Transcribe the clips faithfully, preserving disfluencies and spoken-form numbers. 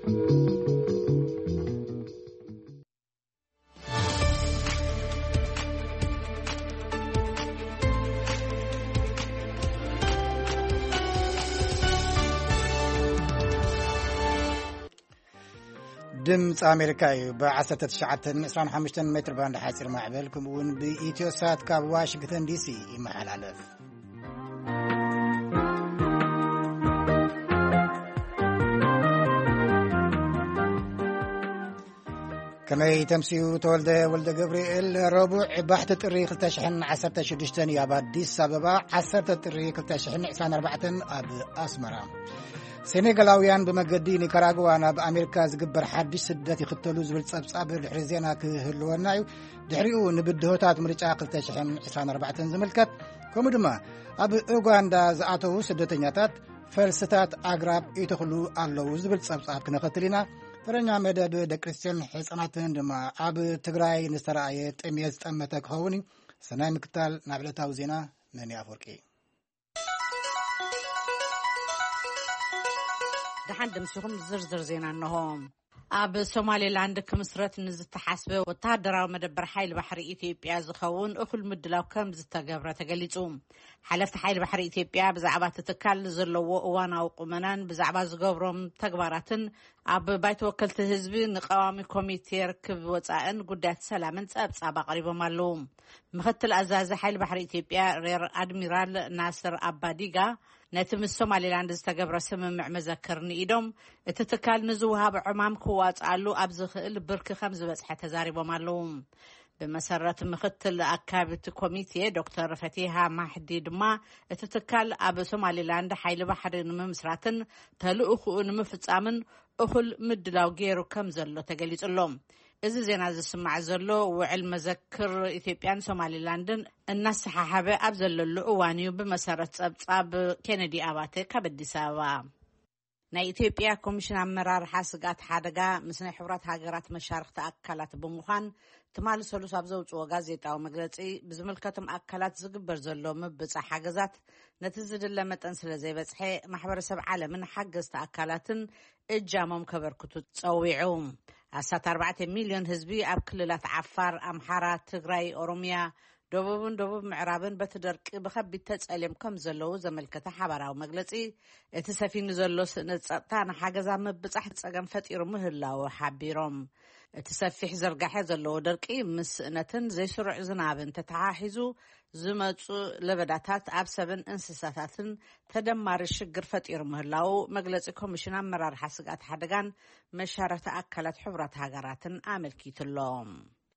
ድምጽ አሜሪካ በ19 عشرين خمسة ሜትር ባንድ ሓፂር ማዕበል ከምኡውን ብኢትዮሳት ካብ ዋሽንግተን ዲሲ ይመሓላለፍ። ከመይ ተምሲኡ ተወልደ ወልደ ገብርኤል ረቡዕ ባሕቲ ጥሪ ክልተ ሽሕን ዓሰርተ ሽዱሽተ ኣብ አዲስ አበባ ዓሰርተ ጥሪ ክልተ ሽሕን ዒስራን ኣርባዕተ ኣብ ኣስመራ ሴኔጋላውያን በመገዲ ኒካራጓዋ ናብ አሜሪካ ዝግበር ሓድሽ ስደት ይኽተሉ ዝብል ጸብጻብ ድሕሪ ዜና ክህልወና እዩ። ድሕሪኡ ንብድሆታት ምርጫ ክልተ ሽሕን ዒስራን ኣርባዕተ ዝምልከት ከምኡ ድማ ኣብ ኡጋንዳ ዝኣተዉ ስደተኛታት ፈልስታት ኣግራብ ይተኽሉ ኣለዉ ዝብል ጸብጻብ ክነኸትል ኢና። ተረኛ መደብ ደቂ ክርስቲያን ሕፃናትን ድማ ኣብ ትግራይ ንዝተረኣየ ጥምየት ዝጠመተ ክኸውን እዩ። ሰናይ ምክታል ናብ ዕለታዊ ዜና መን ኣፈወርቂ دحان دمسيهم زرزر زينا النهوم أب سوماليلاند كمسرت نزتحاسب وتهدراو مدبر حيل بحر إثيوبيا زخون أخل مدلاو كم زتقابرة تقليتهم حلفت حيل بحر إثيوبيا بزعبات تتكال زلو وانا وقمنان بزعبات زقابرهم تقباراتن أب بايت وكلت هزبي نقوامي كوميتير كب وطاقن قدات سلامن تأب صعبا قريبا مالوم مختل أزاز حيل بحر إثيوبيا رير أدميرال ناصر أباديغا نتم السوماليلاند استقبر سممع مذكرني إدوم اتتكال نزوها بعمام كوات قالو أبزخ برك خمس بس حتى زاربو مالوم بمسرة مختل أكابت كوميتي دكتور فتيها محديد ما اتتكال أب سوماليلاند حيل بحر نمسراتن تلؤخو نمفتامن أخل مدلاو غيرو كمزلو تقليت اللوم إذا زين هذا السمع زلو وعلم مذكر إثيوبيان سوماليلاندن الناس حابة أبزل اللؤواني بمسارة أب كندي أباتي كبدي سوا. نا إثيوبيا كوميشن أمرار حاسقات حادقة مثل حورات هاجرات مشارخ تأكلات بمخان تمال سلوس أبزوج وغازيت أو مجلسي بزملكتهم أكلات زقبر زلو مبتس حاجزات نتزد لما تنسل زي بسحي محبر سبع عالم من حجز تأكلاتن الجامم كبر كتو تسويعهم. أسات أربعة مليون هزبي أب كللات عفار أمحارة تغراي أوروميا دوبون دوب معرابن بتدرك بخبي تسألم كم زلو زملكة حبرة ومجلسي اتسافين زلو نتسطان حاجة زام بتصحت سجن فتير مهلا وحبيرم اتسافح زرقة زلو دركي مس نتن زي سرع زنابن تتعاحزو زمتو لبداتات أبسبن انسساتاتن تدمر الشجر فتير مهلا ومجلسي كوميشنا مرار حسقات حدقان مشارة أكلت حبرة هاجراتن عامل كيتلوم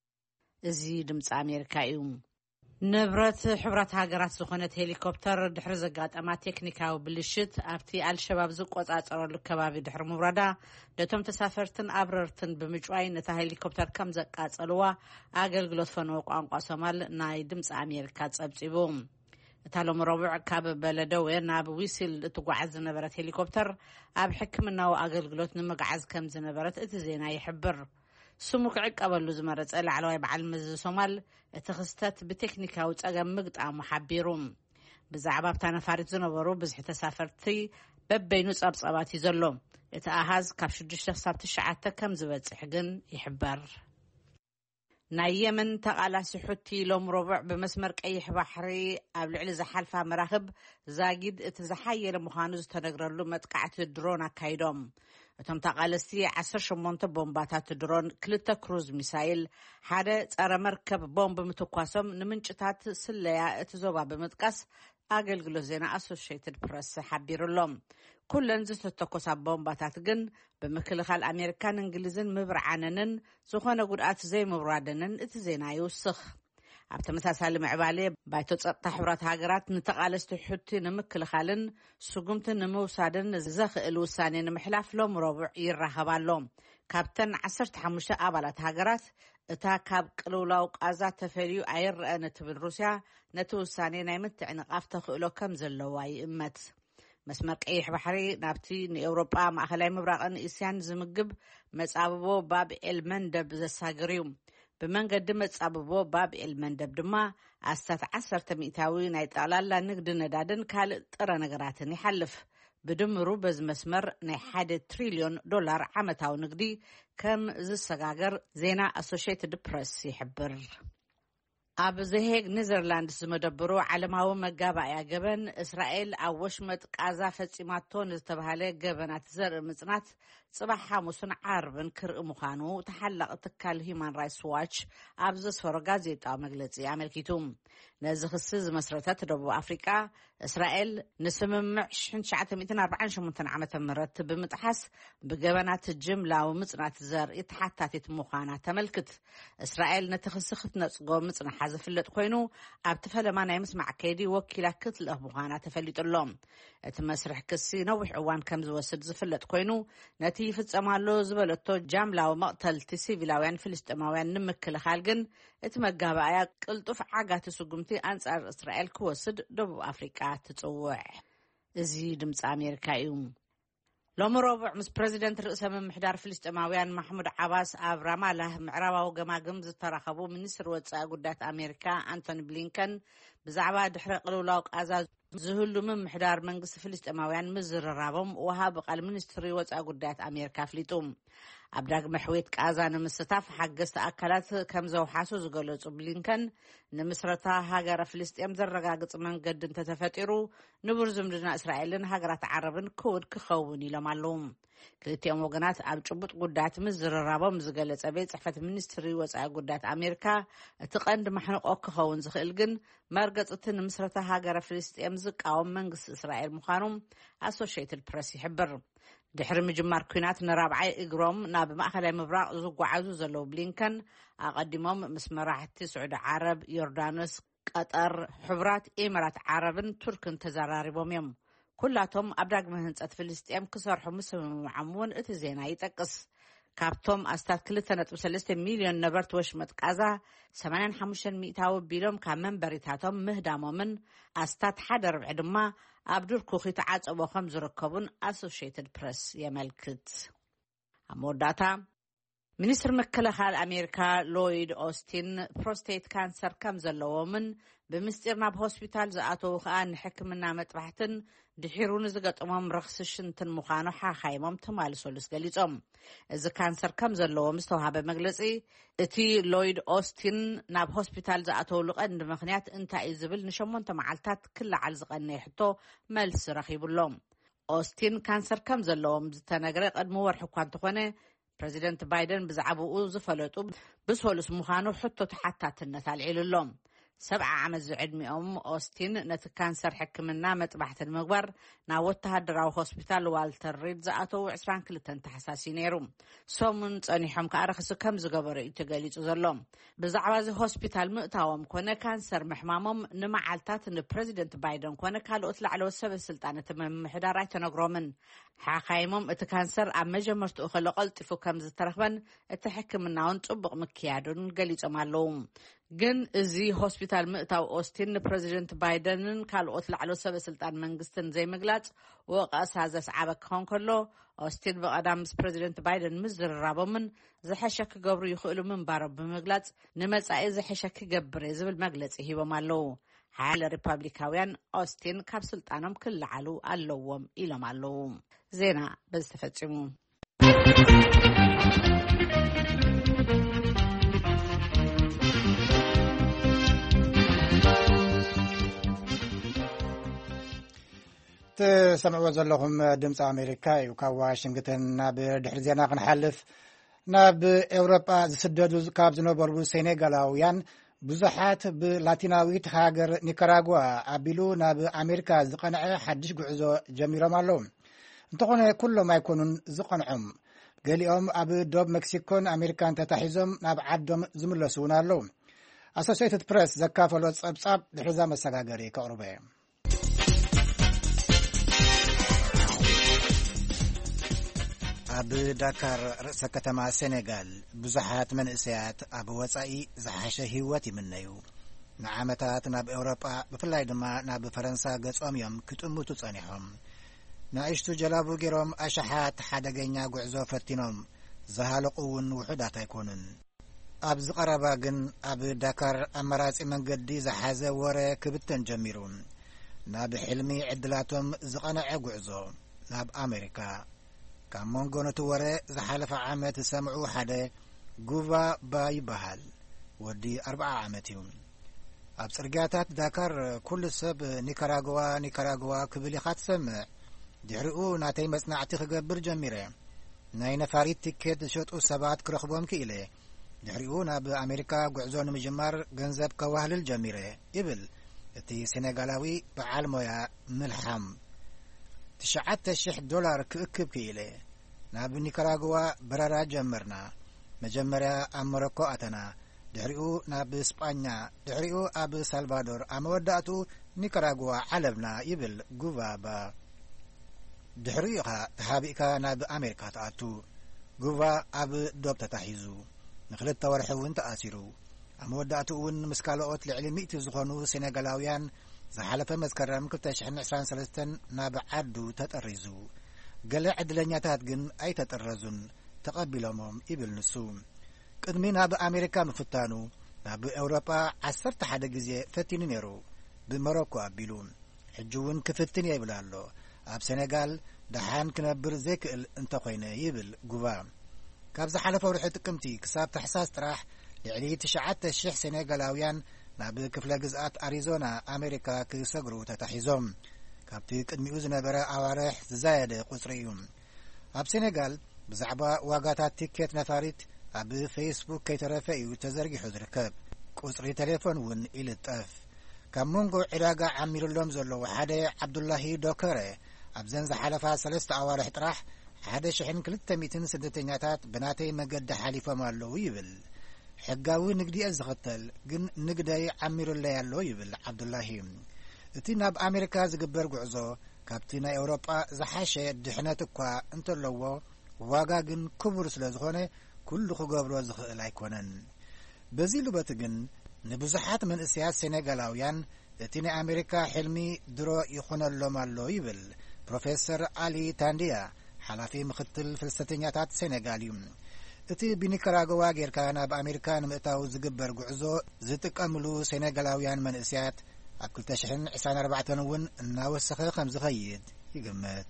زي دمت أمريكا يوم نبرت حبرات هاجرات سخنة هليكوبتر دحر زقات أما تكنيكا وبلشت أبتي الشباب زق وزعت أرى الكباب دحر مبردا دتم تسافرتن أبررتن بمجوعي نتا هليكوبتر كم زقات ألوا أجل جلوفن وقام قاسمال نايدمس أمريكا تسبسيبهم تالو مربع كاب بلدوي ناب ويسل تقعز نبرت هليكوبتر أب حكمنا وأجل جلوت نمقعز كم زنبرت اتزينا يحبر سموك عقبل زمرت أل على بعلم الصومال اتخستت بتكنيكا وتأجم مقطع محبيرهم بزعباب تانا فارد زنبرو بزح تسافرتي ببينوس أبصاباتي زلوم اتأهاز كابش دشتخ صابت الشعاتة كم زبت حقن يحبر نايمن تقالا سحوتي لوم ربع بمسمر كأي بحري قبل على حلفة مراقب زاجد اتزحير مخانوز تنقرر له متقعت الدرون كايدوم تم تقالستي عشر شمونت بومباتات درون كلتا كروز ميسايل حدا صار مركب بومب متقاسم نمنጭታት سليا اتزوبا بمتقاس አገልግሎ ዜና አሶሺየትድ ፕሬስ حبيرلهم كلن زتتكوس بومباتات ግን በመከላከል አሜሪካን እንግሊዝን ምብርዓነንን ዝኾነ ጉድአት ዘይ ምብራደንን እቲ ዜና ይውስኽ ኣብ ተመሳሳሊ ምዕባለ ባይቶ ጸጥታ ሕብራት ሃገራት ንተቃለስቲ ሕቲ ንምክልኻልን ስጉምትን ንምውሳድን ዘኽእል ውሳኔ ንምሕላፍ ሎም ረቡዕ ይራኸባሎም ካብተን ዓሰርተ ሓሙሽተ ኣባላት ሃገራት እታ ካብ ቅልውላው ቃዛ ተፈልዩ ኣይርአነ ትብል ሩስያ ነቲ ውሳኔ ናይ ምትዕንቃፍ ተኽእሎ ከም ዘለዋ ይእመት مسمر قيح بحري نابتي نأوروبا مأخلاي مبراقن إسيان زمقب مصاببو باب المندب زساقريوم بمن قدم مصاببو باب المندب دما أستات عصر تميتاوي نايت علالا نقد ندادن كال ترى نقراتن يحلف بدمሩ በዝ መስመር ናይ ሓደ ትሪልዮን ዶላር ዓመታዊ ንግዲ ከም ዝሰጋገር ዜና ኣሶሺየትድ ፕሬስ ይሕብር። ኣብ ዘሄግ ኔዘርላንድስ ዝመደብሩ ዓለማዊ መጋባእያ ገበን እስራኤል ኣብ ወሽመጥ ቃዛ ፈጺማቶ ንዝተባሃለ ገበናት ዘርኢ ምጽናት ጽባሕ ሐሙስን ዓርብን ክርኢ ምዃኑ ተሓላቕ ትካል ሂማን ራይትስ ዋች ኣብ ዘስፈሮ ጋዜጣዊ መግለጺ ኣመልኪቱ። ነዚ ክሲ ዝመስረተት ደቡብ ኣፍሪቃ እስራኤል ንስምምዕ ሽሕን ትሽዓተ ሚእትን ኣርባዓን ሸሞንተን ዓመተ ምህረት ብምጥሓስ ብገበናት ጅምላዊ ምጽናት ዘርኢ ተሓታቲት ምዃና ተመልክት። እስራኤል ነቲ ክሲ ክትነጽጎ ምጽናሓ ዝፍለጥ ኮይኑ ኣብቲ ፈለማ ናይ ምስማዕ ከይዲ ወኪላ ክትልእኽ ምዃና ተፈሊጡሎ። እቲ መስርሕ ክሲ ነዊሕ እዋን ከም ዝወስድ ዝፍለጥ ኮይኑ ነቲ ይፍጸማሎ ዝበለቶ ጃምላዊ መቕተልቲ ሲቪላውያን ፍልስጥማውያን ንምክልኻል ግን እቲ መጋባእያ ቅልጡፍ ዓጋቲ ስጉምቲ ኣንጻር እስራኤል ክወስድ ደቡብ ኣፍሪቃ ትጽውዕ። እዚ ድምፂ ኣሜሪካ እዩ። ሎሚ ረቡዕ ምስ ፕረዚደንት ርእሰ ምምሕዳር ፍልስጥማውያን ማሕሙድ ዓባስ ኣብ ራማላህ ምዕራባዊ ገማግም ዝተራኸቡ ሚኒስትር ወጻኢ ጉዳያት ኣሜሪካ አንቶኒ ብሊንከን ብዛዕባ ድሕሪ ቅልውላው ቃዛ ዝህሉ ምምሕዳር መንግስቲ ፍልስጥማውያን ምዝርራቦም ወሃቢ ቃል ሚኒስትሪ ወጻኢ ጉዳያት ኣሜሪካ ኣፍሊጡ። ኣብ ዳግመ ሕዌት ቃዛ ንምስታፍ ሓገዝቲ ኣካላት ከም ዘውሓሱ ዝገለጹ ብሊንከን ንምስረታ ሃገረ ፍልስጥኤም ዘረጋግጽ መንገዲ እንተተፈጢሩ ንቡር ዝምድና እስራኤልን ሃገራት ዓረብን ክውድ ክኸውን ኢሎም ኣለዉ። ክልቲኦም ወገናት ኣብ ጭቡጥ ጉዳያት ምዝርራቦም ዝገለጸ ቤት ጽሕፈት ሚኒስትሪ ወጻኢ ጉዳያት ኣሜሪካ እቲ ቀንዲ ማሕነቆ ክኸውን ዝኽእል ግን መርገጽቲ ንምስረታ ሃገረ ፍልስጥኤም ዝቃወም መንግስቲ እስራኤል ምዃኖም ኣሶሺየትድ ፕሬስ ይሕብር። ድሕሪ ምጅማር ኩናት ንራብዓይ እግሮም ናብ ማእኸላይ ምብራቕ ዝጓዓዙ ዘለዉ ብሊንከን ኣቐዲሞም ምስ መራሕቲ ስዑድ ዓረብ፣ ዮርዳኖስ፣ ቀጠር፣ ሕቡራት ኤሚራት ዓረብን ቱርክን ተዘራሪቦም እዮም። ኩላቶም ኣብ ዳግመ ህንጸት ፍልስጥኤም ክሰርሑ ምስምምዖም እውን እቲ ዜና ይጠቅስ። ካብቶም ኣስታት ክልተ ነጥቢ ሰለስተ ሚልዮን ነበርቲ ወሽመጥ ቃዛ ሰማንያ ሓሙሽተ ሚእታዊ ቢሎም ካብ መንበሪታቶም ምህዳሞምን ኣስታት ሓደ ርብዒ ድማ ኣብ ዱር ኩኺ ተዓጸቦ ከም ዝርከቡን ኣሶሺየትድ ፕሬስ የመልክት። ኣብ መወዳእታ ሚኒስትር ምክልኻል ኣሜሪካ ሎይድ ኦስቲን ፕሮስቴት ካንሰር ከም ዘለዎምን ብምስጢር ናብ ሆስፒታል ዝኣተዉ ከዓ ንሕክምና መጥባሕትን ድሒሩ ንዝገጠሞም ረኽሲ ሽንትን ምዃኑ ሓኻይሞም ተማልሰሉስ ገሊጾም። እዚ ካንሰር ከም ዘለዎም ዝተውሃበ መግለጺ እቲ ሎይድ ኦስቲን ናብ ሆስፒታል ዝኣተውሉ ቀንዲ ምኽንያት እንታይ እዩ ዝብል ንሸሞንተ መዓልታት ክለዓል ዝቐነየ ሕቶ መልሲ ረኺቡሎም። ኦስቲን ካንሰር ከም ዘለዎም ዝተነገረ ቅድሚ ወርሒ እኳ እንተኾነ ፕረዚደንት ባይደን ብዛዕባኡ ዝፈለጡ ብሰሉስ ምዃኑ ሕቶ ተሓታትነት ኣልዒሉሎም። ሰብዓ ዓመት ዝዕድሚኦም ኦስቲን ነቲ ካንሰር ሕክምና መጥባሕትን ምግባር ናብ ወተሃደራዊ ሆስፒታል ዋልተር ሪድ ዝኣተዉ ዕስራን ክልተን ተሓሳሲ ነይሩ። ሶሙን ጸኒሖም ከዓ ርክሲ ከም ዝገበሩ እዩ ተገሊጹ ዘሎ። ብዛዕባ እዚ ሆስፒታል ምእታዎም ኮነ ካንሰር ምሕማሞም ንመዓልታት ንፕረዚደንት ባይደን ኮነ ካልኦት ላዕለዎት ሰበስልጣን እቲ ምምሕዳር ኣይተነግሮምን። ሓኻይሞም እቲ ካንሰር ኣብ መጀመርትኡ ከሎ ቀልጢፉ ከም ዝተረኽበን እቲ ሕክምናውን ጽቡቕ ምክያዱን ገሊጾም ኣለዉ። ግን እዚ ሆስፒታል ምእታው ኦስቲን ንፕረዚደንት ባይደንን ካልኦት ላዕለዎት ሰበስልጣን መንግስትን ዘይምግላጽ ወቀሳ ዘስዓበ ክኸውን ከሎ ኦስቲን ብቐዳም ምስ ፕረዚደንት ባይደን ምዝርራቦምን ዝሐሸ ክገብሩ ይኽእሉ ምንባሮም ብምግላጽ ንመጻኢ ዝሐሸ ክገብር ዝብል መግለጺ ሂቦም ኣለዉ። ሓያል ሪፐብሊካውያን ኦስቲን ካብ ስልጣኖም ክለዓሉ ኣለዎም ኢሎም ኣለዉ። ዜና በዚ ተፈጺሙ። تسمعوا زلهم دمس أمريكا وكا واشنطن ناب دحر زينا خنحلف ناب أوروبا زسددو كاب زنوبرو سينيغالاويان بزحات بلاتيناويت هاجر نيكاراغوا أبيلو ناب أمريكا زقنع حدش قعزو جميرا مالوم انتقون كل ما يكونون زقنعهم قاليهم أبو دوب مكسيكون أمريكان تتحيزم ناب عدم زملسونا اللوم أسوسيتد بريس زكافة الواتساب صاب لحزام السقاقري كأوروبا. ኣብ ዳካር ርእሰ ከተማ ሴኔጋል ብዙሓት መንእሰያት ኣብ ወጻኢ ዝሓሸ ህይወት ይምነዩ። ንዓመታት ናብ ኤውሮጳ ብፍላይ ድማ ናብ ፈረንሳ ገጾም እዮም ክጥምቱ ጸኒሖም። ንኣሽቱ ጀላቡ ገይሮም ኣሽሓት ሓደገኛ ጉዕዞ ፈቲኖም ዝሃለቑ እውን ውሑዳት ኣይኮኑን። ኣብ ዝቐረባ ግን ኣብ ዳካር ኣመራጺ መንገዲ ዝሓዘ ወረ ክብተን ጀሚሩ ናብ ሕልሚ ዕድላቶም ዝቐነዐ ጉዕዞ ናብ ኣሜሪካ ካብ መንጎ ነቲ ወረ ዝሓለፈ ዓመት ሰምዑ ሓደ ጉቫ ባይ ይበሃል ወዲ ኣርባዓ ዓመት እዩ ኣብ ጽርግያታት ዳካር ኩሉ ሰብ ኒካራጓ ኒካራጓ ክብል ኢኻ ትሰምዕ ድሕሪኡ ናተይ መጽናዕቲ ክገብር ጀሚረ ናይ ነፋሪት ቲኬት ዝሸጡ ሰባት ክረኽቦም ክኢለ ድሕሪኡ ናብ ኣሜሪካ ጉዕዞ ንምጅማር ገንዘብ ከዋህልል ጀሚረ ይብል እቲ ሴኔጋላዊ በዓል ሞያ ምልሓም ትሽዓተ ሽሕ ዶላር ክእክብ ክኢለ ናብ ኒካራጓ በረራ ጀመርና መጀመርያ ኣብ ሞሮኮ ኣተና ድሕሪኡ ናብ ስጳኛ ድሕሪኡ ኣብ ሳልቫዶር ኣመወዳእቱ ኒካራጓ ዓለብና ይብል ጉቫባ ድሕሪኡ ኻ ተሃቢእካ ናብ ኣሜሪካ ተኣቱ ጉቫ ኣብ ዶብ ተታሒዙ ንኽልተ ወርሒ እውን ተኣሲሩ ኣመወዳእቱ እውን ምስ ካልኦት ልዕሊ ሚእቲ ዝኾኑ ሴኔጋላውያን ዝሓለፈ መስከረም ክልተ ሽሕ ዕስራን ሰለስተ ናብ ዓዱ ተጠሪዙ ገለ ዕድለኛታት ግን ኣይተጠረዙን ተቐቢሎሞም ይብል ንሱ ቅድሚ ናብ ኣሜሪካ ምፍታኑ ናብ ኤውሮጳ ዓሰርተ ሓደ ግዜ ፈቲኑ ነይሩ ብሞሮኮ ኣቢሉ ሕጂ እውን ክፍትን ይብል ኣሎ ኣብ ሴኔጋል ደሓን ክነብር ዘይክእል እንተኾይነ ይብል ጉቫ ካብ ዝሓለፈ ወርሒ ጥቅምቲ ክሳብ ታሕሳስ ጥራሕ ልዕሊ ትሽዓተ ሽሕ ሴኔጋላውያን ናብ ክፍለ ግዝኣት ኣሪዞና ኣሜሪካ ክሰግሩ ተታሒዞም ካብቲ ቅድሚኡ ዝነበረ ኣዋርሕ ዝዛየደ ቁጽሪ እዩ ኣብ ሴኔጋል ብዛዕባ ዋጋታት ቲኬት ነፋሪት ኣብ ፌስቡክ ከይተረፈ እዩ ተዘርጊሑ ዝርከብ ቁጽሪ ቴሌፎን እውን ይልጠፍ ካብ መንጎ ዕዳጋ ዓሚሩሎም ዘለዉ ሓደ ዓብዱላሂ ዶከረ ኣብዘን ዝሓለፋ ሰለስተ ኣዋርሕ ጥራሕ ሓደ ሽሕን ክልተ ሚእትን ስደተኛታት ብናተይ መገዲ ሓሊፎም ኣለዉ ይብል ሕጋዊ ንግዲአ ዝኽተል ግን ንግደይ ዓሚሩለይ ኣሎ ይብል ዓብዱላሂ እቲ ናብ ኣሜሪካ ዝግበር ጉዕዞ ካብቲ ናይ ኤውሮጳ ዝሓሸ ድሕነት እኳ እንተለዎ ዋጋ ግን ክቡር ስለ ዝኾነ ኩሉ ክገብሮ ዝኽእል ኣይኮነን በዚ ልበቲ ግን ንብዙሓት መንእስያት ሴኔጋላውያን እቲ ናይ ኣሜሪካ ሕልሚ ድሮ ይኹነሎም ኣሎ ይብል ፕሮፌሰር ኣሊ ታንዲያ ሓላፊ ምክትል ፍልሰተኛታት ሴኔጋል እዩ እቲ ብኒካራጓ ጌርካ ናብ ኣሜሪካ ንምእታው ዝግበር ጉዕዞ ዝጥቀምሉ ሴኔጋላውያን መንእስያት ኣብ ክልተ ሽሕ ዕስራን ኣርባዕተ እውን እናወሰኸ ከም ዝኸይድ ይግመት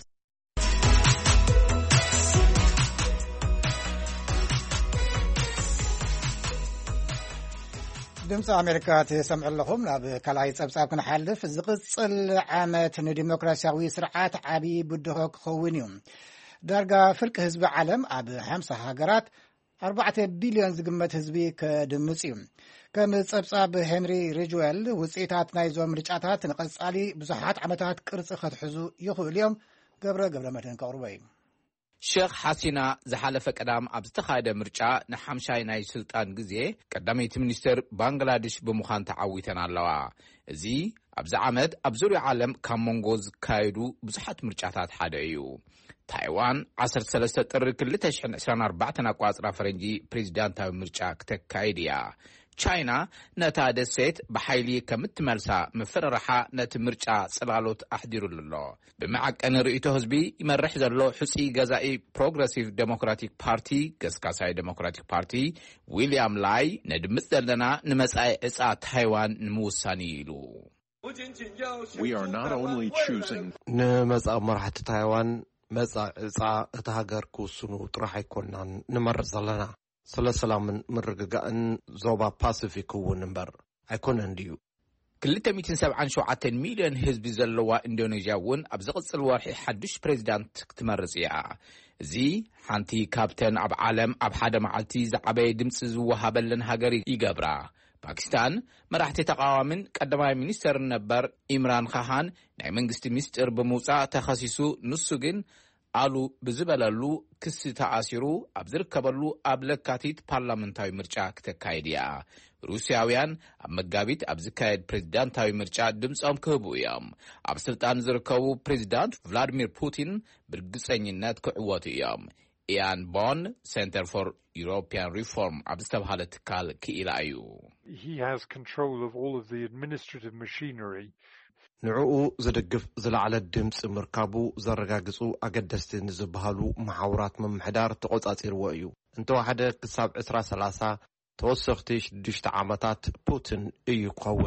ድምፂ ኣሜሪካ ትሰምዑ ኣለኹም ናብ ካልኣይ ፀብጻብ ክንሓልፍ ዝቕፅል ዓመት ንዲሞክራሲያዊ ስርዓት ዓብዪ ብድሆ ክኸውን እዩ ዳርጋ ፍርቂ ህዝቢ ዓለም ኣብ ሓምሳ ሃገራት ኣርባዕተ ቢልዮን ዝግመት ህዝቢ ከድምፅ እዩ ከም ፀብጻብ ሄንሪ ሪጅዌል ውፅኢታት ናይዞም ምርጫታት ንቐጻሊ ብዙሓት ዓመታት ቅርፂ ከትሕዙ ይኽእል እዮም ገብረ ገብረ መድህን ከቕርቦ እዩ ሼክ ሓሲና ዝሓለፈ ቀዳም ኣብ ዝተኻየደ ምርጫ ንሓምሻይ ናይ ስልጣን ግዜ ቀዳመይቲ ሚኒስትር ባንግላዴሽ ብምዃን ተዓዊተን ኣለዋ እዚ ኣብዚ ዓመት ኣብ ዙርያ ዓለም ካብ መንጎ ዝካየዱ ብዙሓት ምርጫታት ሓደ እዩ ታይዋን ዓሰርተ ሰለስተ ጥሪ ክልተ ሽሕ ዕስራን ኣርባዕተ ኣቋፅራ ፈረንጂ ፕሬዚዳንታዊ ምርጫ ክተካይድ እያ ቻይና ነታ ደሴት ብሓይሊ ከምትመልሳ ምፍርርሓ ነቲ ምርጫ ጽላሎት ኣሕዲሩሉ ኣሎ ብመዓቀኒ ርእይቶ ህዝቢ ይመርሕ ዘሎ ሕፁ ገዛኢ ፕሮግረሲቭ ዴሞክራቲክ ፓርቲ ገስካሳይ ዴሞክራቲክ ፓርቲ ዊልያም ላይ ነድምፅ ዘለና ንመጻኢ ዕፃ ታይዋን ንምውሳኒ ኢሉ We are not only choosing ንመጻኢ መራሕቲ ታይዋን መጻኢ ዕፃ እቲ ሃገር ክውስኑ ጥራሕ ኣይኮንናን ንመርፅ ዘለና ስለ ሰላምን ምርግጋእን ዞባ ፓሲፊክ እውን እምበር ኣይኮነን ድዩ ክልተ ሚእትን ሰብዓን ሸውዓተ ሚልዮን ህዝቢ ዘለዋ ኢንዶኔዥያ እውን ኣብ ዝቕፅል ወርሒ ሓዱሽ ፕሬዚዳንት ክትመርፅ እያ እዚ ሓንቲ ካብተን ኣብ ዓለም ኣብ ሓደ መዓልቲ ዝዓበየ ድምፂ ዝወሃበለን ሃገር ይገብራ ፓኪስታን መራሕቲ ተቃዋምን ቀዳማይ ሚኒስተር ነበር ኢምራን ካሃን ናይ መንግስቲ ሚኒስትር ብምውፃእ ተኸሲሱ ንሱ ግን ኣሉ ብዝበለሉ ክሲ ተኣሲሩ ኣብ ዝርከበሉ ኣብ ለካቲት ፓርላመንታዊ ምርጫ ክተካይድ እያ ሩስያውያን ኣብ መጋቢት ኣብ ዝካየድ ፕሬዚዳንታዊ ምርጫ ድምፆም ክህቡ እዮም ኣብ ስልጣን ዝርከቡ ፕሬዚዳንት ቭላድሚር ፑቲን ብርግፀኝነት ክዕወቱ እዮም ኢያን ቦን ሴንተር ፎር ዩሮፒያን ሪፎርም ኣብ ዝተባሃለ ትካል ክኢላ እዩ He has control of all of the administrative machinery ንዕኡ ዝድግፍ ዝለዓለ ድምፂ ምርካቡ ዘረጋግፁ ኣገደስቲ ንዝበሃሉ ማሕበራት ምምሕዳር ተቆጻጺርዎ እዩ እንተወሓደ ክሳብ ዕስራ ሰላሳ ተወሰኽቲ ሽዱሽተ ዓመታት ፑቲን እዩ ክኸውን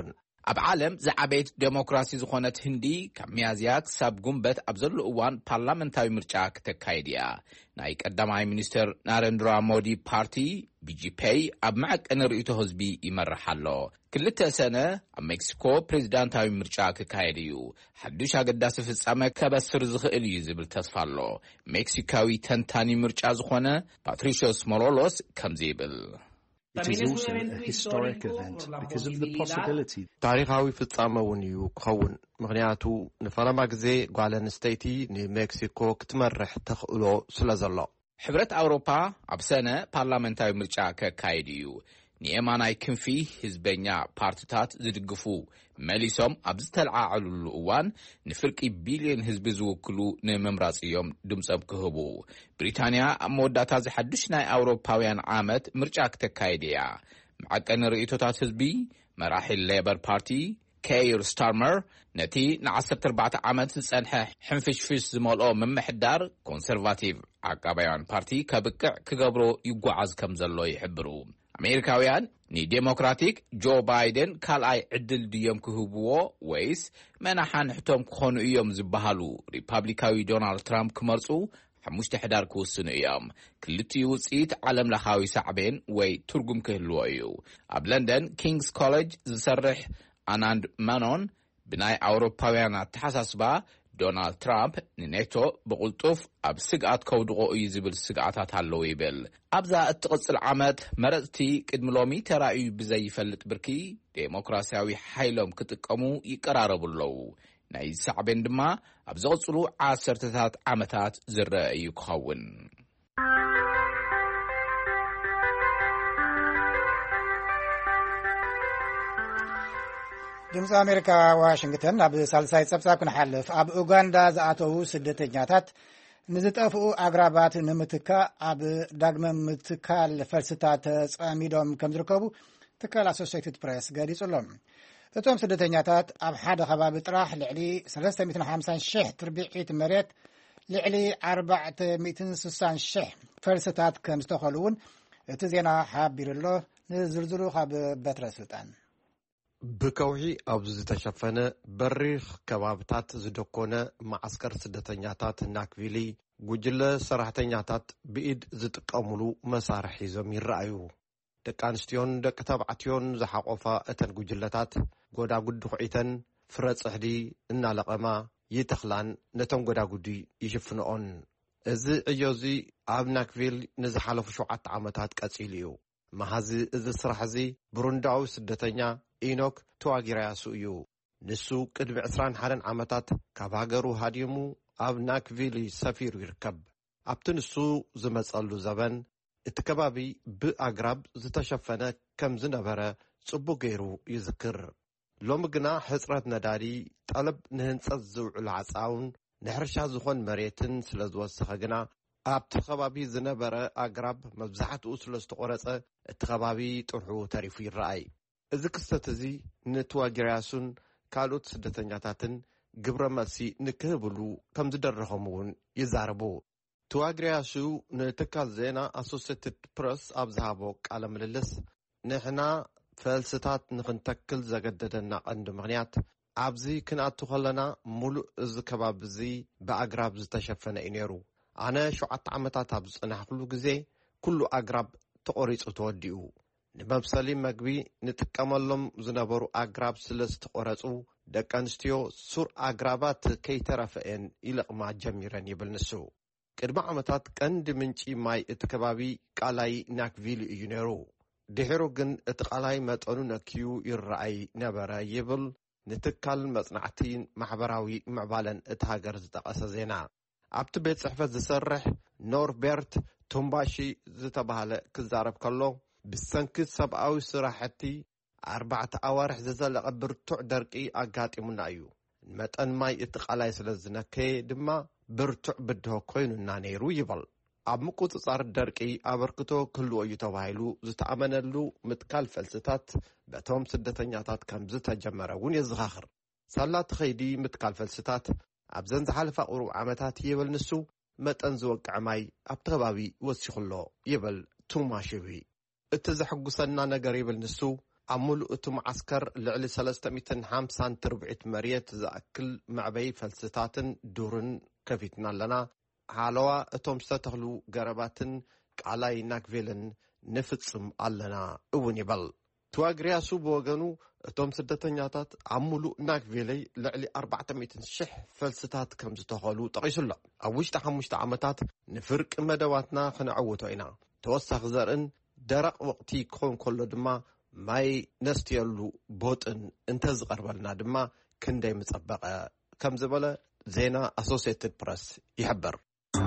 ኣብ ዓለም ዝዓበየት ዴሞክራሲ ዝኾነት ህንዲ ካብ ሚያዝያ ክሳብ ጉንበት ኣብ ዘሎ እዋን ፓርላመንታዊ ምርጫ ከተካይድ እያ ናይ ቀዳማይ ሚኒስትር ናሬንድራ ሞዲ ፓርቲ ቢጂፒ ኣብ ማዕቀን ርእይቶ ህዝቢ ይመርሕ ኣሎ ክልተ ሰነ ኣብ ሜክሲኮ ፕሬዝዳንታዊ ምርጫ ክካየድ እዩ ሓዱሽ ኣገዳሲ ፍጻመ ከበስር ዝኽእል እዩ ዝብል ተስፋ ኣሎ ሜክሲካዊ ተንታኒ ምርጫ ዝኾነ ፓትሪሺዮስ ሞሎሎስ ከምዚ ይብል It is also a historic event because of the possibility. ታሪኻዊ ፍጻመ እውን እዩ ክኸውን ምክንያቱ ንፈረማ ግዜ ጓል ኣንስተይቲ ንሜክሲኮ ክትመርሕ ተኽእሎ ስለ ዘሎ ሕብረት ኣውሮፓ ኣብ ሰነ ፓርላመንታዊ ምርጫ ከካይድ እዩ ንየማናይ ክንፊ ህዝበኛ ፓርቲታት ዝድግፉ መሊሶም ኣብ ዝተለዓዓሉሉ እዋን ንፍርቂ ቢልዮን ህዝቢ ዝውክሉ ንምምራጽ እዮም ድምፆም ክህቡ ብሪታንያ ኣብ መወዳእታ ዝሓድሽ ናይ ኣውሮፓውያን ዓመት ምርጫ ከተካይድ እያ መዐቀኒ ርእይቶታት ህዝቢ መራሒ ሌበር ፓርቲ ኬይር ስታርመር ነቲ ንዓሰርተ ኣርባዕተ ዓመት ዝጸንሐ ሕንፍሽፍሽ ዝመልኦ ምምሕዳር ኮንሰርቫቲቭ ዓቃባውያን ፓርቲ ከብቅዕ ክገብሮ ይጓዓዝ ከም ዘሎ ይሕብሩ ኣሜሪካውያን ንዴሞክራቲክ ጆ ባይደን ካልኣይ ዕድል ድዮም ክህብዎ ወይስ መናሓን ሕቶም ክኾኑ እዮም ዝበሃሉ ሪፓብሊካዊ ዶናልድ ትራምፕ ክመርጹ ሓሙሽተ ሕዳር ክውስኑ እዮም ክልቲኡ ውፅኢት ዓለም ለኻዊ ሳዕቤን ወይ ትርጉም ክህልዎ እዩ ኣብ ለንደን ኪንግስ ኮሌጅ ዝሰርሕ ኣናንድ መኖን ብናይ ኣውሮፓውያን ኣተሓሳስባ ዶናልድ ትራምፕ ንኔቶ ብቁልጡፍ ኣብ ስግኣት ከውድቆ እዩ ዝብል ስግኣታት ኣለዎ ይብል ኣብዛ እትቕጽል ዓመት መረፅቲ ቅድሚ ሎሚ ተራእዩ ብዘይፈልጥ ብርኪ ዴሞክራሲያዊ ሓይሎም ክጥቀሙ ይቀራረቡ ኣለዉ ናይ ሳዕቤን ድማ ኣብ ዝቕጽሉ ዓሰርተታት ዓመታት ዝረአ እዩ ክኸውን ድምፂ ኣሜሪካ ዋሽንግተን ኣብ ሳልሳይ ጸብጻብ ክንሓልፍ ኣብ ኡጋንዳ ዝኣተዉ ስደተኛታት ንዝጠፍኡ ኣግራባት ንምትካእ ኣብ ዳግመ ምትካል ፈልስታት ተጸሚዶም ከም ዝርከቡ ትካል ኣሶሲየትድ ፕሬስ ገሊጹሎም እቶም ስደተኛታት ኣብ ሓደ ከባቢ ጥራሕ ልዕሊ ሰለስተ ሚእትን ሓምሳን ሽሕ ትርቢዒት መሬት ልዕሊ ኣርባዕተ ሚእትን ስሳን ሽሕ ፈልስታት ከም ዝተኸሉ እውን እቲ ዜና ሓቢሩሎ ንዝርዝሩ ካብ በትረ ስልጣን ብከውሒ ኣብዚ ዝተሸፈነ በሪኽ ከባብታት ዝደኮነ ማዓስከር ስደተኛታት ናክቪሊ ጉጅለ ሰራሕተኛታት ብኢድ ዝጥቀሙሉ መሳርሒ ሒዞም ይረኣዩ ደቂ ኣንስትዮን ደቂ ተባዕትዮን ዝሓቆፋ እተን ጉጅለታት ጎዳጉዲ ኩዒተን ፍረ ጽሕዲ እናለቐማ ይተኽላን ነቶም ጎዳጉዲ ይሽፍንኦን እዚ ዕዮዚ ኣብ ናክቪል ንዝሓለፉ ሸውዓተ ዓመታት ቀጺሉ እዩ መሃዚ እዚ ስራሕ እዚ ብሩንዳዊ ስደተኛ ኢኖክ ተዋጊራያሱ እዩ ንሱ ቅድሚ ዕስራን ሓደን ዓመታት ካብ ሃገሩ ሃዲሙ ኣብ ናክቪሊ ሰፊሩ ይርከብ ኣብቲ ንሱ ዝመጸሉ ዘበን እቲ ከባቢ ብኣግራብ ዝተሸፈነ ከም ዝነበረ ጽቡቕ ገይሩ ይዝክር ሎሚ ግና ሕፅረት ነዳዲ ጠለብ ንህንጸት ዝውዕሉ ዓፃውን ንሕርሻ ዝኾን መሬትን ስለ ዝወሰኸ ግና ኣብቲ ከባቢ ዝነበረ ኣግራብ መብዛሕትኡ ስለ ዝተቆረጸ እቲ ከባቢ ጥርሑ ተሪፉ ይረኣይ እዚ ክስተት እዚ ንተዋጊራያሱን ካልኦት ስደተኛታትን ግብረ መልሲ ንክህብሉ ከም ዝደረኸም እውን ይዛረቡ ተዋጊራያሱ ንትካል ዜና ኣሶሲየትድ ፕሬስ ኣብ ዝሃቦ ቃለ ምልልስ ንሕና ፈልስታት ንኽንተክል ዘገደደና ቀንዲ ምክንያት ኣብዚ ክንኣቱ ከለና ሙሉእ እዚ ከባቢ እዚ ብኣግራብ ዝተሸፈነ እዩ ነይሩ ኣነ ሸውዓተ ዓመታት ኣብ ዝጸናሕኩሉ ግዜ ኩሉ ኣግራብ ተቆሪጹ ተወዲኡ ንመብሰሊ መግቢ ንጥቀመሎም ዝነበሩ ኣግራብ ስለ ዝተቆረጹ ደቂ ኣንስትዮ ሱር ኣግራባት ከይተረፈአን ይለቕማ ጀሚረን ይብል ንሱ ቅድሚ ዓመታት ቀንዲ ምንጪ ማይ እቲ ከባቢ ቃላይ ናክቪሊ እዩ ነይሩ ድሕሩ ግን እቲ ቃላይ መጠኑ ነኪዩ ይረኣይ ነበረ ይብል ንትካል መጽናዕቲ ማሕበራዊ ምዕባለን እቲ ሃገር ዝጠቐሰ ዜና ኣብቲ ቤት ጽሕፈት ዝሰርሕ ኖርቤርት ቱምባሺ ዝተባሃለ ክዛረብ ከሎ ብሰንኪ ሰብኣዊ ስራሕቲ ኣርባዕተ ኣዋርሕ ዝዘለቐ ብርቱዕ ደርቂ ኣጋጢሙና እዩ መጠን ማይ እቲ ቃላይ ስለ ዝነከየ ድማ ብርቱዕ ብድሆ ኮይኑና ነይሩ ይብል ኣብ ምቁፅጻር ደርቂ ኣበርክቶ ክህልዎ እዩ ተባሂሉ ዝተኣመነሉ ምትካል ፈልስታት በቶም ስደተኛታት ከም ዝተጀመረ እውን የዘኻኽር ሳላቲ ኸይዲ ምትካል ፈልስታት ኣብ ዘን ዝሓለፈ ቁሩብ ዓመታት ይብል ንሱ መጠን ዝወቅዕ ማይ ኣብቲ ከባቢ ወሲኹሎ ይብል ቱማሽቢ እቲ ዘሐጉሰና ነገር ይብል ንሱ عملوا أتم عسكر لعلي ثلاثة مئة وخمسين تربعة مريت زأكل معبي فلسطاتن دورن كفيتنا لنا حالوا أتم ستغلو قرباتن على ناكفيلن نفتصم علنا اون يبل تواغرياسو بوغنو اتوم سدتنياتات عملو ناكفيلي لعلي أربعة مئة شح فلسطات كم زتخلو تقيسلا اوشت خمسة عامات نفرق مدواتنا خنعوتو اينا توسخ زرن درق وقتي كون كله دما ماي نستيلو بوتن انتز قربلنا دما كندي مصبقه كم زبله زينا اسوسيتد بريس يحبر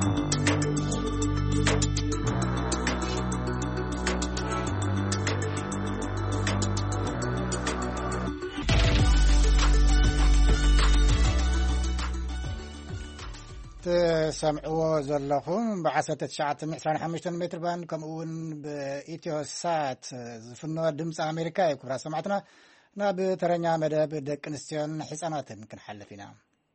سمعوا زلخم بعسرة تسعة مئة وخمسة متر بان كمون بإيتيو سات زفنوا دمس أمريكا يكبر سمعتنا ناب ترنيا مدى بدك نستيون حسانات كنحل فينا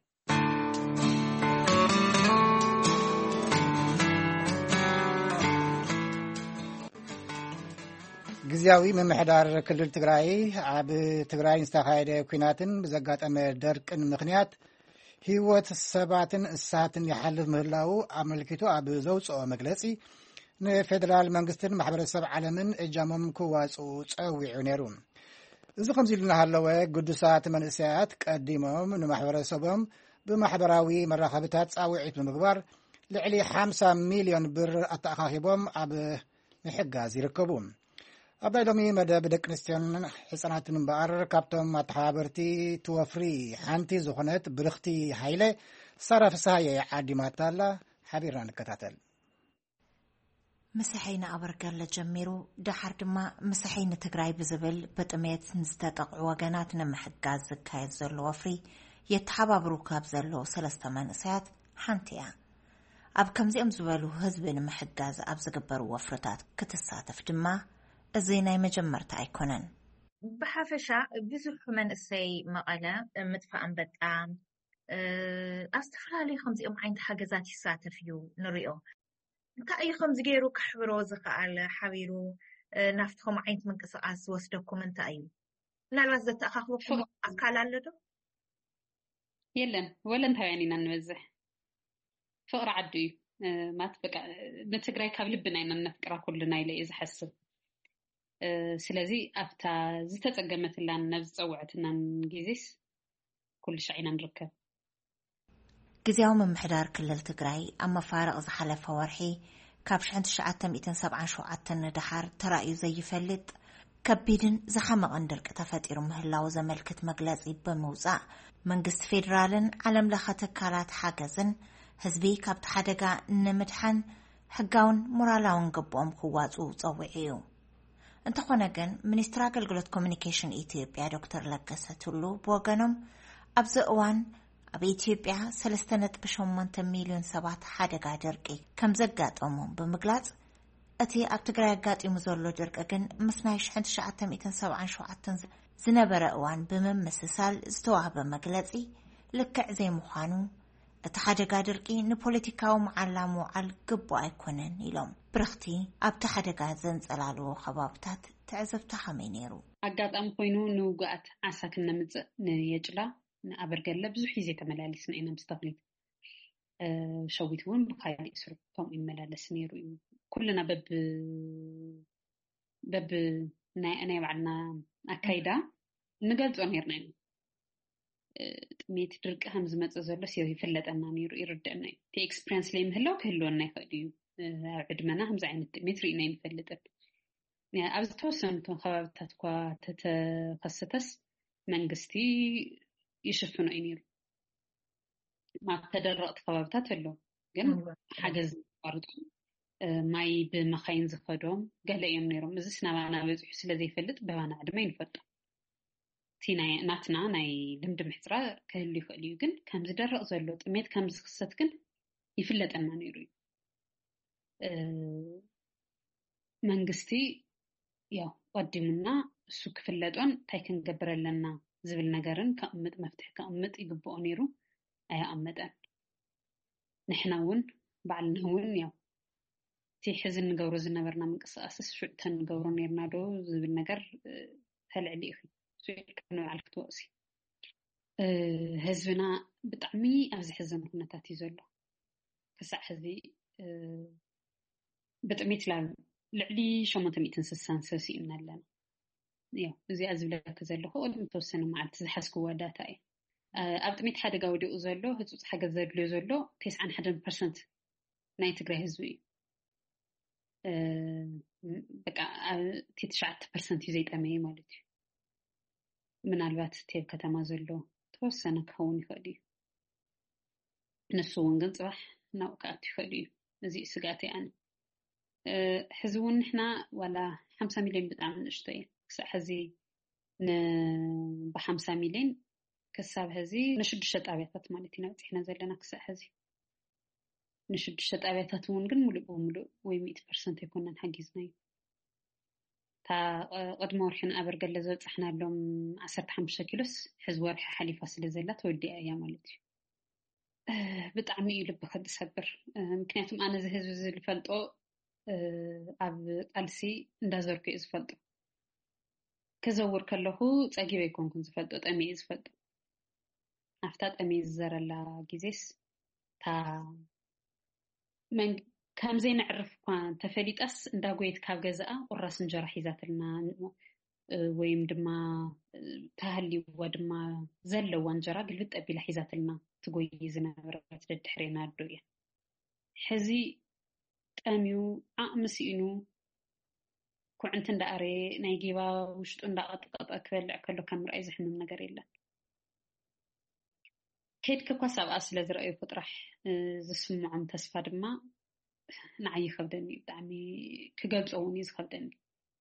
ጊዜያዊ ምምሕዳር ክልል ትግራይ ኣብ ትግራይ ዝተኻየደ ኩናትን ብዘጋጠመ ደርቅን ምክንያት ህይወት ሰባትን እንስሳትን ይሓልፍ ምህላው ኣመልኪቱ ኣብ ዘውፅኦ መግለፂ ንፌደራል መንግስትን ማሕበረሰብ ዓለምን እጃሞም ክዋፅኡ ፀዊዑ ነይሩ። እዚ ከምዚ ኢሉ እናሃለወ ቅዱሳት መንእሰያት ቀዲሞም ንማሕበረሰቦም ብማሕበራዊ መራኸብታት ፃውዒት ብምግባር ልዕሊ ሓምሳ ሚልዮን ብር ኣተኣኻኺቦም ኣብ ምሕጋዝ ይርከቡ። ኣብ ሎሚ መደብ ደቂ ኣንስትዮን ህፃናትን እምበኣር ካብቶም ኣተሓባበርቲ ትወፍሪ ሓንቲ ዝኾነት ብርኽቲ ሃይለ ሳራ ፍስሃየ ዓዲማታላ ሓቢርና ንከታተል። مسحين أبرقل جميرو دحر دما مسحين تقراي بزبل بتميت نستطق وغاناتنا محقاز كايد زلو وفري يتحبابرو كاب زلو سلسة منسات حانتيا أب كمزي أمزوالو هزبين محقاز أب زقبرو وفرتات كتساتف دما الزيناي مجمرت أيكونن بحافشا بزح من السي مقالة مدفع أنبتام أستفرالي خمزي أم عين حاجزات يساتفيو نريو كأي خمس جيرو كحبرو زقال حبيرو نفتهم عينت من قصاص وسدكم انت أيو لا لازم تأخذكم أكال اللدو يلا ولا انت يعني ننوزح فقر عدي ما تبقى نتقرأ قبل بناينا نفكر كلنا إلى إذا حسب سلازي أفتا زتت أجمعت لنا نفس أوعتنا نجيزيس كل شيء نركب جزاهم من محدار كل التجراي أما فارق زحلف ورحي كابش عند شعاتم إتن سبعان شعاتن دحار ترى زي فلت كبيدن زحمة عندر كتفت إرمه الله وزملكت مجلسي بموزع من قص فيدرالن علم لخت كالات حاجزن هزبي كابت حدقة نمدحن حقاون مرالاون قبوم خوات وصوعيو انت خونجن منستراغل قلت كوميونيكيشن إثيوبيا دكتور لقسة تلو بوغنم أبزقوان أب إثيوبيا سلستنت بشومنت مليون سبعة حدقة درقي كم زقات أمهم بمقلاص أتي أب تقرأ قات يمزولو درقاقن مسنايش حند شعاتم إتن سبعان شعاتن زنبرا أوان بممسسال زتوها بمقلاصي لكع زي مخانو أتحدقة درقي نبوليتيكاو معلامو على قبو أيكونن إلوم برختي أب تحدقة زنز ألالو خبابتات تعزب تحمينيرو أقاد أم قوينو نوقات عساك النمز نيجلا نأبرقل بزو حيزي تملالي سنئنا مستغنيت أه شويتون بخيالي إسرو توم إملالي سنيرو كلنا بب بب ناي أنا يبعدنا أكايدا نقلت ونيرنا أه ميت درق همز متزولو سيوهي فلت أنا نيرو يردنا تي إكسبرينس لي مهلو كهلو أنا يخديو أه عدمنا همز عين متر إنا يفلتن يعني أبز توسن تون خبابتات كوا تتخصتس منقستي يشوفونه ينيرو ما تدرقت خبابتات له جن حاجز برضو ماي بمخاين زخدهم قال يوم نيرو مزسنا معنا بزح سلذي فلت بوانا عدمين فلت تينا ناتنا ناي لمد محترا كهلي فقليو جن كم زدرق زلو تميت كم زخصت جن يفلت أنا نيرو أه منقستي يا قدمنا سوق فلتون تايكن قبر لنا زبل نجارن كأمد مفتح كأمد يجبوا نيرو أي أمدان نحناون بعلناون يا تي حزن نجورز نبرنا من قصة أساس شو تن نجورو نيرنا دو زبل نجار ተልዕሊ ኢኺ ስዊል ከነው ዓልክት ወሲ ህዝብና ብጣዕሚ ኣብዚ ሕዘን ኩነታት እዩ ዘሎ ክሳዕ ሕዚ ብጥሜት ላብ ልዕሊ ሸሞንተ ሚእቲ ስሳን ሰሲእና ኣለና ያው እዚኣ ዝብለካ ዘለኹ ቅድሚ ተወሰነ መዓልቲ ዝሓስክዋ ዳታ እዩ ኣብ ጥሜት ሓደጋ ወዲኡ ዘሎ ህፁፅ ሓገዝ ዘድልዮ ዘሎ تسعة وتسعين بالمئة ናይ ትግራይ ህዝቢ እዩ በቃ تسعة بالمئة እዩ ዘይጠመየ ማለት እዩ ምናልባት ተብ ከተማ ዘሎ ተወሰነ ክኸውን ይኽእል እዩ ንሱ እውን ግን ፅባሕ ናብኡ ከኣቱ ይኽእል እዩ እዚ ስጋት ኣነ ሕዚ እውን ንሕና ዋላ خمسة ሚልዮን ብጣዕሚ ንእሽቶ እዩ ክሳብ ሕዚ ን ب50 ሚልዮን ክሳብ ሕዚ ንሽዱሽተ ጣብያታት ማለት ኢና ፅሕና ዘለና ክሳብ ሕዚ ንሽዱሽተ ጣብያታት እውን ግን ሙሉእ ብሙሉእ ወይ مئة بالمئة ኣይኮነን ሓጊዝናዩ ታ ቅድመ ወርሒ ኣበርገለ ዘብፅሕናሎም عشرة وخمسين ኪሎስ ሕዚ ወርሒ ሓሊፋ ስለ ዘላ ተወዲኣ እያ ማለት እዩ ብጣዕሚ እዩ ልቢ ከድሰብር ምክንያቱም ኣነ እዚ ህዝቢ ዝፈልጦ ኣብ ቃልሲ እንዳዘርኩ እዩ ዝፈልጦ ከዘውር ከለኹ ፀጊበ ይኮንኩን ዝፈልጦ ጠሚእ ዝፈልጦ ኣፍታ ጠሚእ ዝዘረላ ጊዜስ ታ من كم زين نعرف كان تفليتس እንዳጎይት ካብ ገዛኣ ቁራስ እንጀራ ሒዛትልና ወይም ድማ ታህሊ ወድማ ዘለዋ እንጀራ ግልብጥ ኣቢላ ሒዛትልና ትጎይ ዝነበረት ድሕሬና ዶያ ሕዚ ጠሚዩ ኣምሲኑ ኩዕንት እንዳአረ ናይ ጊባ ውሽጡ እንዳቀጥቀጠ ክበልዕ ከሎ ከምራይ ዝሕምም ነገር የለን كيد كقصاب أصل زرعي فطرح زسمعهم تسفى دما نعي خبدني بتعمي كجبز أونيز خبدني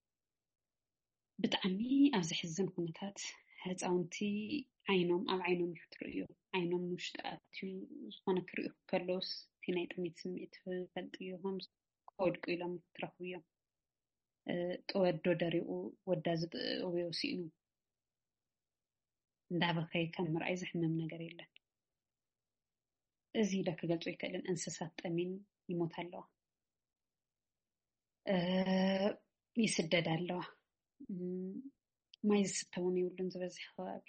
بتعمي أمزح الزن كنتات هاد أنتي عينهم أو عينهم يفترقوا عينهم مشتاقتي وأنا كريو كلوس تنايت ميت سميت فلتيهم كود كيلهم يفترقوا تودو دريو ودازد ويوسينو دعوة خي كم رأي زحمة من جريلة እዚህ ለከገልጾ ይከለን እንስሳት ጠሚን ይሞታሉ እ ይስደዳሉ ማይ ዝተውን ይውልን ዝበዚህ ከባቢ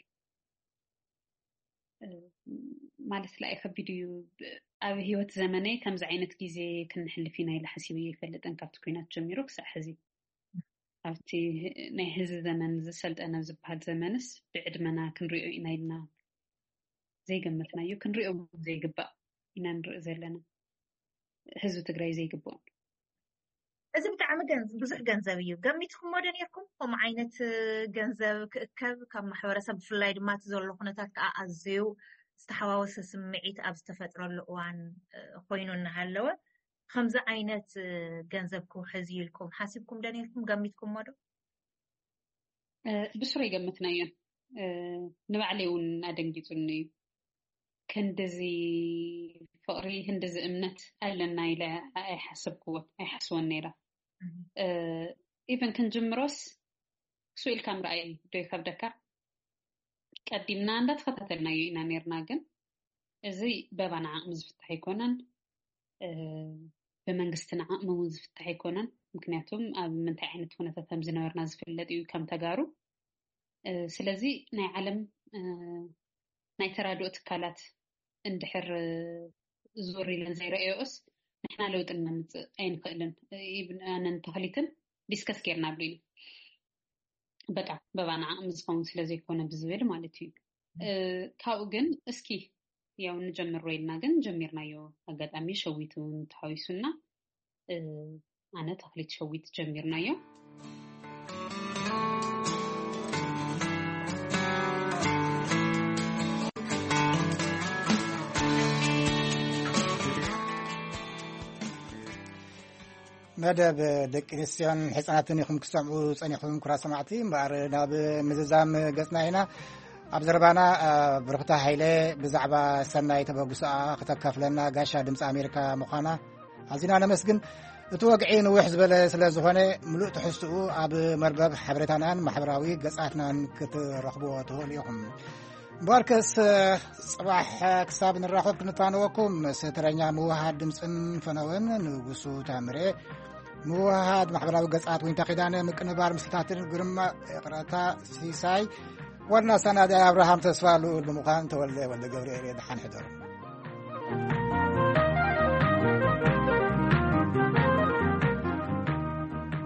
ማለት ላይ ከቢድዩ ኣብ ህይወት ዘመነይ ከምዚ ዓይነት ጊዜ ክንሕልፍ ኢና ኢለ ሓሲብ ይፈልጥን ካብቲ ኩናት ጀሚሩ ክሳብ ሕዚ ኣብቲ ናይ ህዝቢ ዘመን ዝሰልጠነ ዝበሃል ዘመንስ ብዕድመና ክንሪኦ ኢና ኢልና ዘይገመትናዩ ክንሪኦ ዘይግባእ ኢና ንርኢ ዘለና ህዝቢ ትግራይ ዘይግባእ እዚ ብጣዕሚ ገንዘብ ብዙሕ ገንዘብ እዩ ገሚትኩም ሞደን ይርኩም ከም ዓይነት ገንዘብ ክእከብ ካብ ማሕበረሰብ ብፍላይ ድማ ዘሎ ኩነታት ከዓ ኣዝዩ ዝተሓዋወሰ ስምዒት ኣብ ዝተፈጥረሉ እዋን ኮይኑ እናሃለወ ከምዚ ዓይነት ገንዘብ ክውሕዝ ኢልኩም ሓሲብኩም ደን ኢልኩም ገሚትኩም ሞዶ ብስሩ ይገምትናዮ ንባዕለይ እውን ኣደንጊጹኒ ከንደዚ ፍቅሪ እንደዚ እምነት ኣለና ኢለ ኣይሓሰብኩዎ ኣይሓስወን ነይራ ኢቨን ክንጅምሮስ ስዊል ካምራይ ዶይ ከብደካ ቀዲምና እንዳተኸታተልናዮ ኢና ነርና ግን እዚ በባና ዓቕሚ ዝፍታሕ ኣይኮነን በመንግስትና ዓቕሚ ዝፍታሕ ኣይኮነን ምክንያቱም ኣብ ምንታይ ዓይነት ኩነታት ከም ዝነበርና ዝፍለጥ እዩ ከም ተጋሩ ስለዚ ናይ ዓለም ናይ ተራድኦ ትካላት እንድሕር ዙር ኢለን ዘይረአዮስ ንሕና ለውጥ እናምፅእ ኣይንክእልን ኢብን ኣነን ተኽሊትን ዲስከስ ጌርና ብሉ ኢሉ በቃ በባና ዓቕሚ ዝኸውን ስለዘይኮነ ብዝብል ማለት እዩ ካብኡ ግን እስኪ ያው ንጀምር ወይልና ግን ጀሚርናዮ ኣጋጣሚ ሸዊት እውን ተሓዊሱና ኣነ ተኽሊት ሸዊት ጀሚርናዮ መደብ ደቂ ኣንስትዮን ህፃናትን ይኹም ክሰምዑ ፀኒኹም ኩራ ሰማዕቲ እምበር ናብ ምዝዛም ገጽና ኢና ኣብ ዘረባና ብርክታ ሃይለ ብዛዕባ ሰናይ ተበግሶኣ ክተካፍለና ጋሻ ድምፂ ኣሜሪካ ምዃና ኣዝና ነመስግን እቲ ወግዒ ንውሕ ዝበለ ስለ ዝኾነ ምሉእ ትሕዝትኡ ኣብ መርበብ ሓበሬታናን ማሕበራዊ ገጻትናን ክትረኽብዎ ትኽእሉ ኢኹም እምበርከስ ፅባሕ ክሳብ ንራኸብ ክንተዋነወኩም ስተረኛ ምውሃድ ድምፅን ፈነወን ንጉሱ ታምሬ موهاد محبراوي قصات وين تقيدانه مقنبار مستاتن غرما قراتا سيساي ورنا سناد ابراهام تسفالو بمقام تولد ولد غبريل دحان حضور